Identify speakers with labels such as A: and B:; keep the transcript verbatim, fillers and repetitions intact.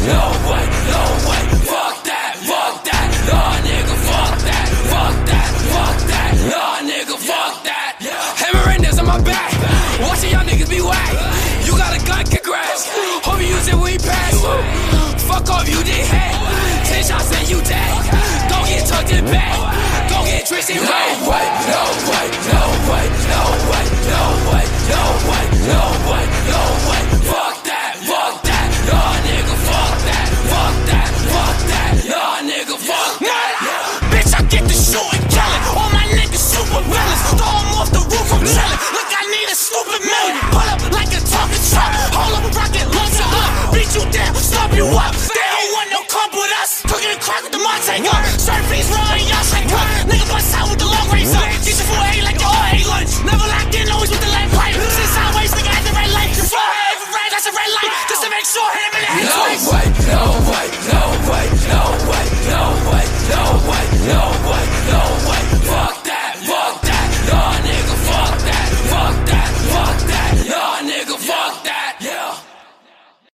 A: no way, no way. Fuck that, fuck that, nah nigga, fuck that, fuck that, fuck that, nah nigga, fuck that. Hammering this on my back, watching y'all niggas be whack. You got a gun, congrats. Hope you use it when you pass. Fuck off, you did hate. Ten shots and you dead. Don't get tucked in back. Don't get tricked in back. No way, no way, no way, no way, no way, no way, no way, no way. Fuck that, fuck that, nah nigga, fuck that, fuck that, fuck that, nah nigga, fuck that.
B: Bitch, I get the shooting, killing. All my niggas super villains. Throw them off the roof, I'm chilling. Look, I need a stupid million. Pull up like a talking truck. Hold up, rocket, launch it up. Beat you down, stop you up.